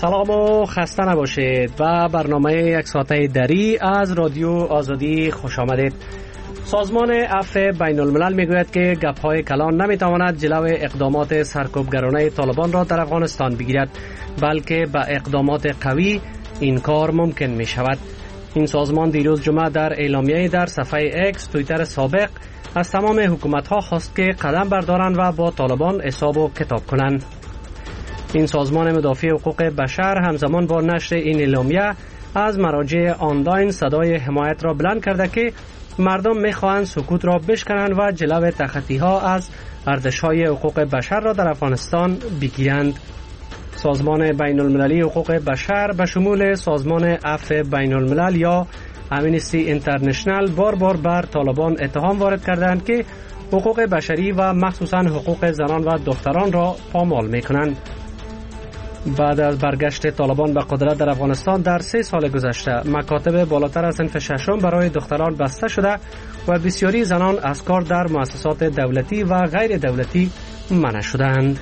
سلام و خسته نباشید. و برنامه یک ساعته دری از رادیو آزادی خوش آمدید. سازمان عفو بین الملل میگوید که گپ‌های کلان نمیتواند جلو اقدامات سرکوبگرانه طالبان را در افغانستان بگیرد، بلکه با اقدامات قوی این کار ممکن می شود. این سازمان دیروز جمعه در اعلامیه در صفحه اکس توییتر سابق از تمام حکومت‌ها خواست که قدم بردارند و با طالبان حساب و کتاب کنند. این سازمان مدافع حقوق بشر همزمان با نشر این اعلامیه از مراجع آنلاین صدای حمایت را بلند کرده که مردم می‌خواهند سکوت را بشکنند و جلو تخطی‌ها از ارزش‌های حقوق بشر را در افغانستان بگیرند. سازمان بین المللی حقوق بشر به شمول سازمان عفو بین الملل یا امنستی اینترنشنل بار بر طالبان اتهام وارد کردند که حقوق بشری و مخصوصاً حقوق زنان و دختران را پامال می‌کنند. بعد از برگشت طالبان به قدرت در افغانستان در 3 سال گذشته مکاتب بالاتر از صنف ششم برای دختران بسته شده و بسیاری زنان از کار در مؤسسات دولتی و غیر دولتی منع شدند.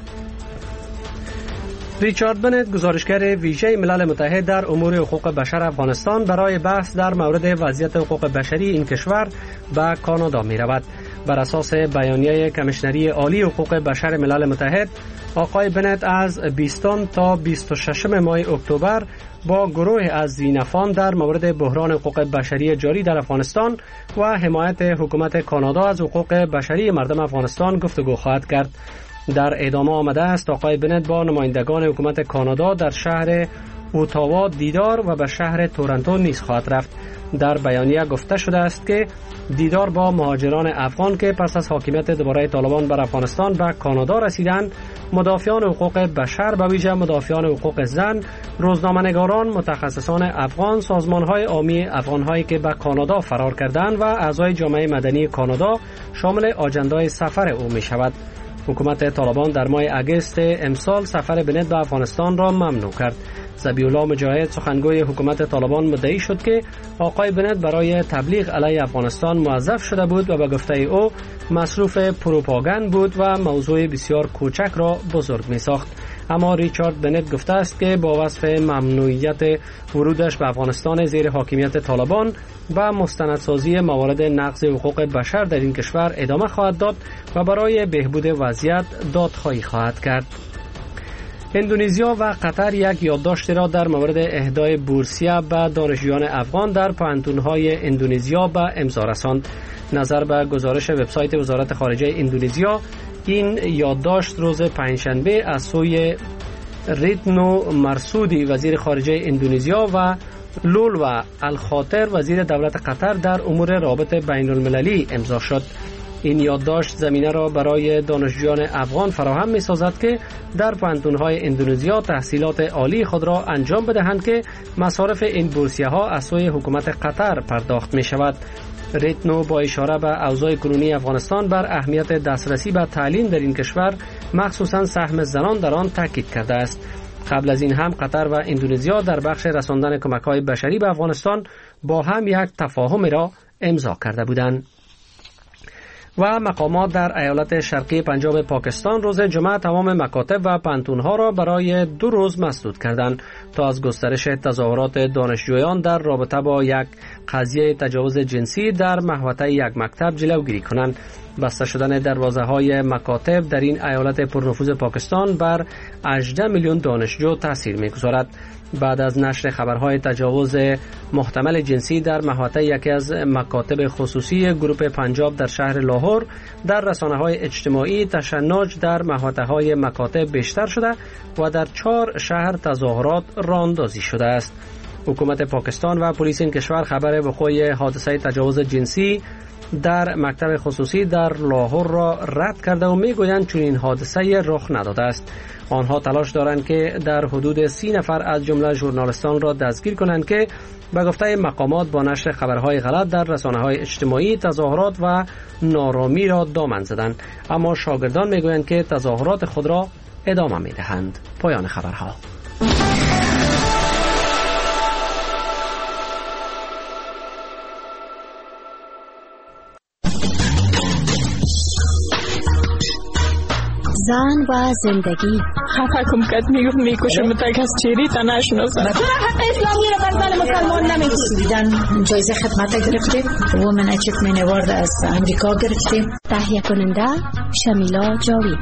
ریچارد بنت، گزارشگر ویژه ملل متحد در امور حقوق بشر افغانستان، برای بحث در مورد وضعیت حقوق بشری این کشور به کانادا می رود. بر اساس بیانیه کمیشنری عالی حقوق بشر ملل متحد، آقای بنت از 20 تا 26 ماه اکتبر با گروه از زینفان در مورد بحران حقوق بشری جاری در افغانستان و حمایت حکومت کانادا از حقوق بشری مردم افغانستان گفتگو خواهد کرد. در ادامه آمده است آقای بنت با نمایندگان حکومت کانادا در شهر اوتاوا دیدار و به شهر تورنتو نیز خواهد رفت. در بیانیه گفته شده است که دیدار با مهاجران افغان که پس از حاکمیت دوباره طالبان بر افغانستان به کانادا رسیدند، مدافعان حقوق بشر به ویژه مدافعان حقوق زن، روزنامه‌نگاران، متخصصان افغان، سازمان‌های عامی افغان‌هایی که به کانادا فرار کردند و اعضای جامعه مدنی کانادا شامل آجندای سفر او می‌شود. حکومت طالبان در ماه اگست امسال سفر بنت به افغانستان را ممنوع کرد. ذبیح‌الله مجاهد، سخنگوی حکومت طالبان، مدعی شد که آقای بنت برای تبلیغ علیه افغانستان موظف شده بود و به گفته او مصروف پروپاگاند بود و موضوع بسیار کوچک را بزرگ می‌ساخت. اما ریچارد بنت گفته است که با وصف ممنوعیت ورودش به افغانستان زیر حاکمیت طالبان و مستندسازی موارد نقض حقوق بشر در این کشور ادامه خواهد داد و برای بهبود وضعیت دادخواهی خواهد کرد. اندونزیا و قطر یک یادداشت را در مورد اهدای بورسیه به دانشجویان افغان در پوهنتون‌های اندونزیا به امضا رساند. نظر به گزارش وبسایت وزارت خارجه اندونزیا، این یادداشت روز پنجشنبه از سوی ریتنو مرسودی وزیر خارجه اندونزیا و لولو الخاطر وزیر دولت قطر در امور روابط بین المللی امضا شد. این یادداشت زمینه را برای دانشجویان افغان فراهم می سازد که در پوهنتون‌های اندونزیا تحصیلات عالی خود را انجام بدهند که مصارف این بورسیه ها از سوی حکومت قطر پرداخت می شود. ریتنو با اشاره به اوضاع کنونی افغانستان بر اهمیت دسترسی به تعلیم در این کشور، مخصوصاً سهم زنان در آن تاکید کرده است. قبل از این هم قطر و اندونزیا در بخش رساندن کمک‌های بشری به افغانستان با هم یک تفاهمی را امضا کرده بودند. و مقامات در ایالت شرقی پنجاب پاکستان روز جمعه تمام مکاتب و پوهنتون‌ها را برای 2 روز مسدود کردند تا از گسترش تظاهرات دانشجویان در رابطه با یک قضیه تجاوز جنسی در محوطه یک مکتب جلوگیری کنند. بسته شدن دروازه‌های مکاتب در این ایالت پرنفوذ پاکستان بر 18 میلیون دانشجو تاثیر می‌گذارد. بعد از نشر خبرهای تجاوز محتمل جنسی در محوطه یکی از مکاتب خصوصی گروپ پنجاب در شهر لاهور، در رسانه‌های اجتماعی تشنج در محوطه‌های مکاتب بیشتر شده و در 4 شهر تظاهرات راه اندازی شده است. حکومت پاکستان و پلیس این کشور خبر وقوع حادثه تجاوز جنسی در مکتب خصوصی در لاهور را رد کرده و میگویند چون این حادثه رخ نداده است. آنها تلاش دارند که در حدود 30 نفر از جمله ژورنالیستان را دستگیر کنند که به گفته مقامات با نشر خبرهای غلط در رسانه‌های اجتماعی تظاهرات و نارامی را دامن زدند. اما شاگردان میگویند که تظاهرات خود را ادامه میدهند. پایان خبرها. زن و زندگی، خفه کم کرد، میگفت میکشم تا کس چیری تا نشناسم. حق اسلامی رو بر زن مسلمان نمی‌دن. جایزه خدمت گرفتیم، وومن اچیومنت اوارد از امریکا گرفتیم. تهیه کننده شمیلا جاوید.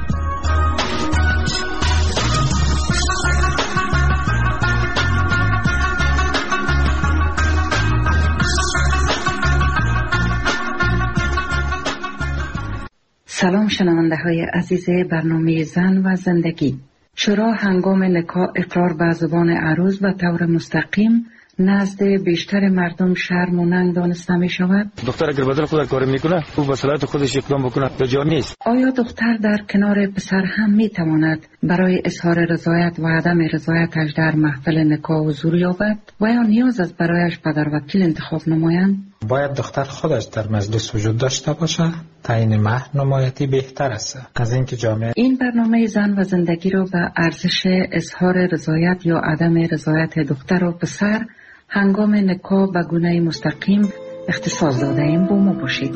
سلام شنونده های عزیز برنامه زن و زندگی. چرا هنگام نکاح اقرار به زبان عروس به طور مستقیم نزد بیشتر مردم شرم و ننگ دانسته می شود؟ دختر اگر بدل خود کار میکنه او به صلاحیت خودش اقدام بکنه به جا نیست. آیا دختر در کنار پسر هم می تواند برای اظهار رضایت و عدم رضایتش در محفل نکاح حضور یابد و یا نیاز است برایش پدروکیل انتخاب نمایند؟ باید دختر خودش در مجلس وجود داشته باشه. تعیین مهر نمایتی بهتر است از اینکه جامعه. این برنامه زن و زندگی را به ارزش اظهار رضایت یا عدم رضایت دختر و پسر هنگام نکاح به گونه مستقیم اختصاص داده ایم. با ما باشید.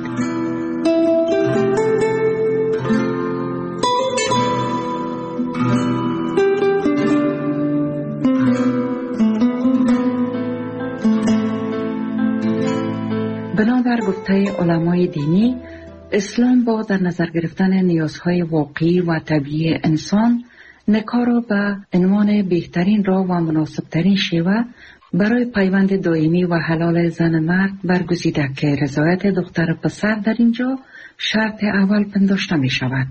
بنابر گفته علمای دینی، اسلام با در نظر گرفتن نیازهای واقعی و طبیعی انسان، نکاح را به عنوان بهترین راه و مناسبترین شیوه برای پیوند دائمی و حلال زن مرد برگزیده که رضایت دختر پسر در اینجا شرط اول پنداشته می شود.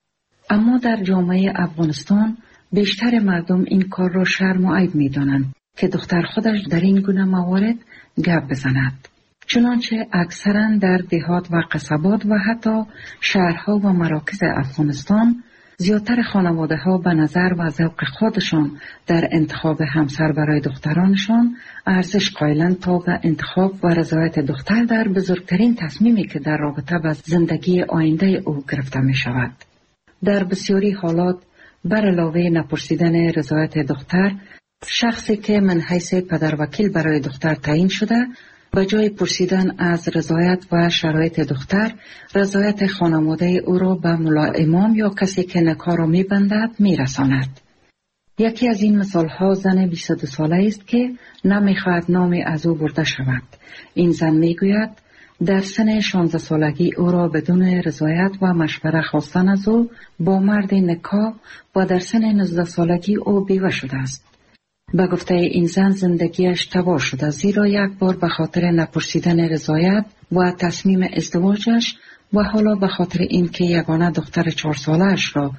اما در جامعه افغانستان بیشتر مردم این کار را شرم و عیب می دانند که دختر خودش در این گونه موارد گپ بزند. چنانچه اکثرا در دهات و قصبات و حتی شهرها و مراکز افغانستان زیادتر خانواده ها به نظر و ذوق خودشان در انتخاب همسر برای دخترانشان ارزش قائلند تا به انتخاب و رضایت دختر در بزرگترین تصمیمی که در رابطه با زندگی آینده او گرفته می شود. در بسیاری حالات بر علاوه نپرسیدن رضایت دختر، شخصی که من حیث پدروکیل برای دختر تعیین شده به جای پرسیدن از رضایت و شرایط دختر، رضایت خانواده او را به ملا امام یا کسی که نکاح را می‌بندد می‌رساند. یکی از این مثال‌ها زن 22 ساله است که نمی‌خواهد نامی از او برده شود. این زن می‌گوید در سن 16 سالگی او را بدون رضایت و مشوره خواستن از او با مرد نکاح و در سن 19 سالگی او بیوه شده است. به گفته این زن زندگیش تباه شده، زیرا یک بار به خاطر نپرسیدن رضایت و تصمیم ازدواجش و حالا به خاطر اینکه یگانه دختر 4 ساله‌اش را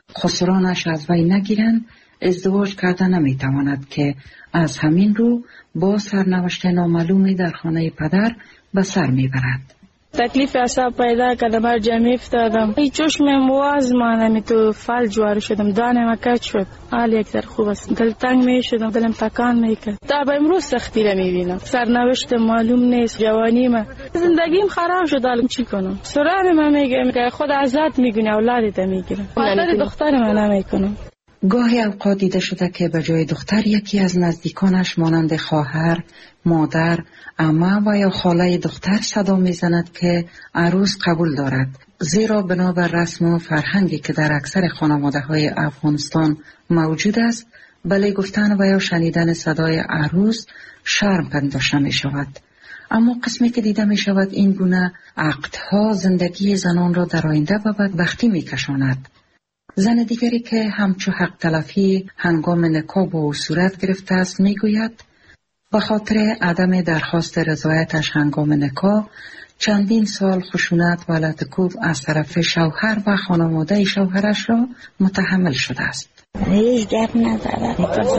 خسرانش از وی نگیرند ازدواج کرده نمیتواند که از همین رو با سرنوشت نامعلومی در خانه پدر به سر میبرد. تکلیف اعصاب پیدا کردم، هر جمعی افتادم، هیچ چشمم واز مانم، تو فلج وارد شدم، دانم کج شد، حال یک ذره خوب است، دل تنگ می شدم، دلم تکان میکرد. تا به امروز سختی را میبینم، سرنوشت معلوم نیست، جوانی ما زندگیم خراب شد، حالا چی کنم؟ سران من میگه که خود ازت میگونه اولادت میگیره، خاطر دختر من نمیکنم. گاهی اوقات دیده شده که به جای دختر یکی از نزدیکانش مانند خواهر، مادر، عمه و یا خاله دختر صدا میزند که عروس قبول دارد، زیرا بنابر رسم و فرهنگی که در اکثر خانواده های افغانستان موجود است، بله گفتن و یا شنیدن صدای عروس شرم پنداشته می شود. اما قسمی که دیده می شود این گونه عقدها زندگی زنان را در آینده به بدبختی می کشاند. زن دیگری که همچو حق تلفی هنگام نکاح با او صورت گرفته است میگوید به خاطر عدم درخواست رضایتش هنگام نکاح چندین سال خشونت و لطکوب از طرف شوهر و خانواده شوهرش را متحمل شده است. هیچ گپ نداره،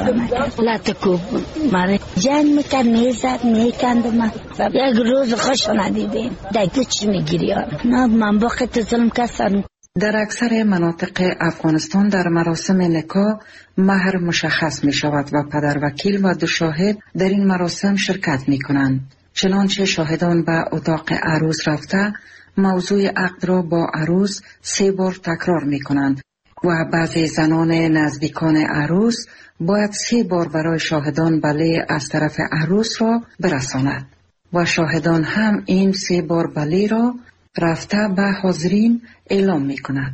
لطکوب ماره جنگ میکرد، میزد، میکند. یک روز خوش ندیدیم دیگه چی میگیری؟ نه من با خط ظلم کسان. در اکثر مناطق افغانستان در مراسم نکاح مهر مشخص می شود و پدروکیل و 2 شاهد در این مراسم شرکت می کنند. چنانچه شاهدان به اتاق عروس رفته موضوع عقد را با عروس 3 بار تکرار می کنند و بعضی زنان نزدیکان عروس باید 3 بار برای شاهدان بله از طرف عروس را برساند و شاهدان هم این 3 بار بله را رفته به حاضرین اعلام می کند.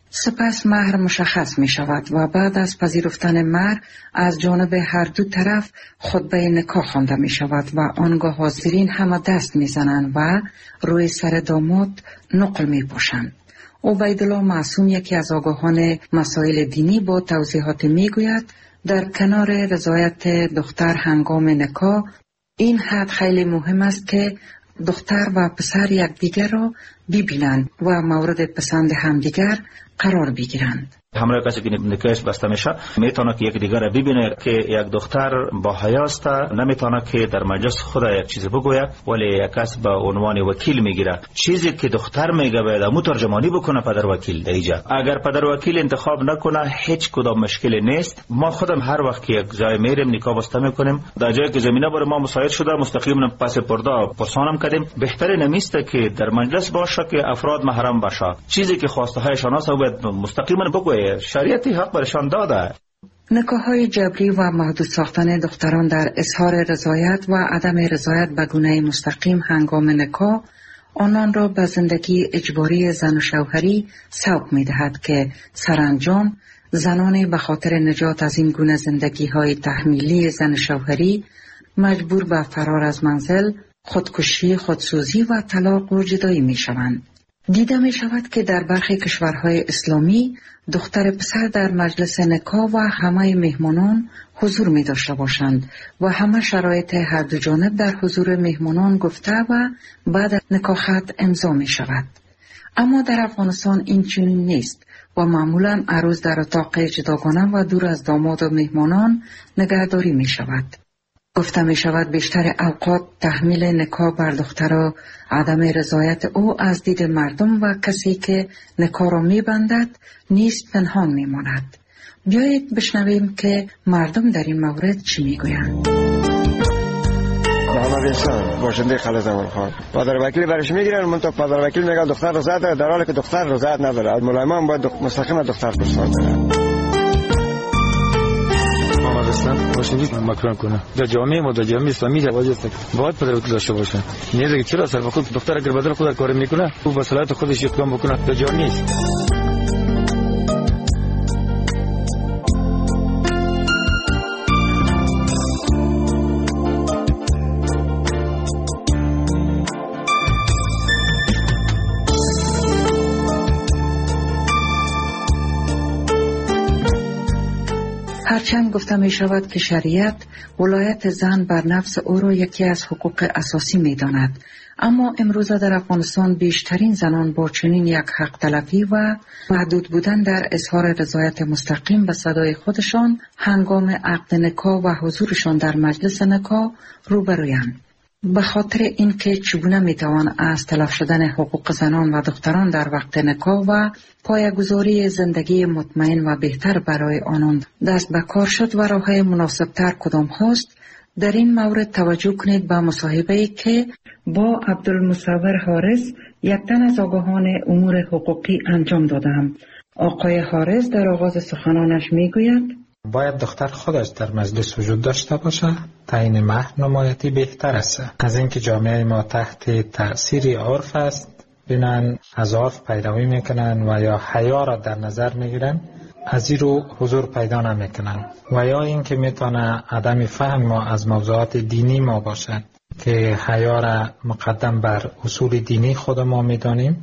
سپس مهر مشخص می شود و بعد از پذیرفتن مهر از جانب هر دو طرف خطبه نکاح خوانده می شود و آنگاه حاضرین همه دست می زنند و روی سر داماد نقل می پوشند. عبیدالله معصوم، یکی از آگاهان مسائل دینی، با توضیحات می گوید در کنار رضایت دختر هنگام نکاح، این حد خیلی مهم است که دختر و پسر یکدیگر را ببینند و مورد پسند همدیگر قرار بگیرند. همراه کسی که نکاحش بسته میشه میتونه که یک دیگر را ببینه که یک دختر با حیا است، نمیتونه که در مجلس خود یک چیز بگویه، ولی یک کس به عنوان وکیل میگیره. چیزی که دختر میگه باید مترجمانی بکنه پدر وکیل دیجا. اگر پدر وکیل انتخاب نکنه هیچ کدام مشکلی نیست. ما خودم هر وقت که یک جای میریم نکاح بسته میکنیم، در جایی که زمینه برای ما مساعد شده مستقیما پس پرده پرسانم کردیم. بهتره نمیست که در مجلس باشه که افراد محرم باشه. چیزی که خواسته هایشان است باید مستقیما بگویه. شریعتی حق برشان داده. نکاح‌های جبری و محدود ساختن دختران در اظهار رضایت و عدم رضایت به گونه مستقیم هنگام نکاح آنان را به زندگی اجباری زن و شوهری سوق می‌دهد که سرانجام زنان به خاطر نجات از این گونه زندگی‌های تحمیلی زن شوهری مجبور به فرار از منزل، خودکشی، خودسوزی و طلاق و جدایی می‌شوند. دیده می شود که در برخی کشورهای اسلامی دختر پسر در مجلس نکاح و همه مهمانان حضور می داشته باشند و همه شرایط هر دو جانب در حضور مهمانان گفته و بعد از نکاح خط امضا می شود. اما در افغانستان این چنین نیست و معمولا عروس در اتاق جداگانه و دور از داماد و مهمانان نگهداری می شود. گفته می شود بیشتر اوقات تحمیل نکاح بر دختر عدم رضایت او از دید مردم و کسی که نکاح را می بندد نیست پنهان می ماند. بیایید بشنویم که مردم در این مورد چی می گویند. محمد انسان باشنده خالد اولخان پدر وکیل برش میگیرن، منتها پدر وکیل میگه دختر رضایت داره، در حالی که دختر رضایت نداره. از ملایمان باید مستقیما دختر پرسان کنه. باشندید مکران کنه. در جامعه ما، در جامعه اسلامی جواز است باید پدر وکیل داشته باشه. نیازه که چرا سر خود دختر اگر بدل خود کار میکنه او به صلاحیت خودش اقدام بکنه، در جا نیست. هرچند گفته می شود که شریعت ولایت زن بر نفس او را یکی از حقوق اساسی می داند، اما امروزه در افغانستان بیشترین زنان با چنین یک حق تلفی و محدود بودن در اظهار رضایت مستقیم به صدای خودشان هنگام عقد نکاح و حضورشان در مجلس نکاح روبرویند. به خاطر اینکه چگونه میتوان از تلف شدن حقوق زنان و دختران در وقت نکاح و پایه‌گذاری زندگی مطمئن و بهتر برای آنان دست به کار شد و راه‌های مناسب‌تر کدام هاست، در این مورد توجه کنید به مصاحبه‌ای که با عبدالمصور حارث، یک تن از آگاهان امور حقوقی انجام دادم. آقای حارث در آغاز سخنانش میگوید باید دختر خودش در مجلس وجود داشته باشه، تعیین مهر نمایتی بهتر است. از اینکه جامعه ما تحت تأثیر عرف است، بینن از عرف پیروی میکنن و یا حیا را در نظر میگیرن، از این رو حضور پیدا نمیکنن و یا اینکه میتونه عدم فهم ما از موضوعات دینی ما باشد که حیا را مقدم بر اصول دینی خود ما میدانیم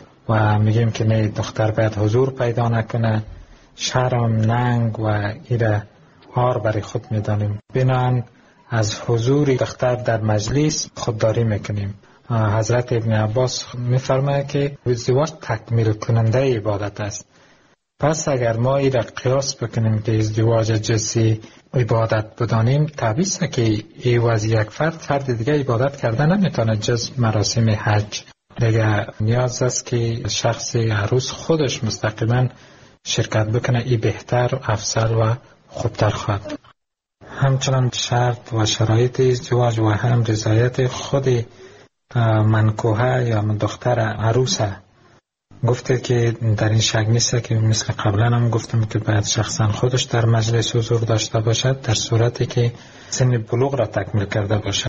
و میگیم که نه، دختر باید حضور پیدا نکنه، شرم، ننگ و ایره آر برای خود میدانیم. بنان از حضور دختر در مجلس خودداری میکنیم. حضرت ابن عباس میفرماید که ازدواج تکمیل کننده عبادت است. پس اگر ما ایره قیاس بکنیم که ازدواج جنسی عبادت بدانیم، طبیعی است که ایواز یک فرد دیگه عبادت کرده نمیتونه جز مراسم حج. دیگه نیاز است که شخص عروس خودش مستقیما شرکت بکنه، ای بهتر، افضل و خوبتر خواهد. همچنان شرط و شرایط ازدواج و هم رضایت خود منکوحه یا دختر عروسه گفته که در این شک نیست که مثل قبلا هم گفتم که باید شخصا خودش در مجلس حضور داشته باشد در صورتی که سن بلوغ را تکمیل کرده باشد.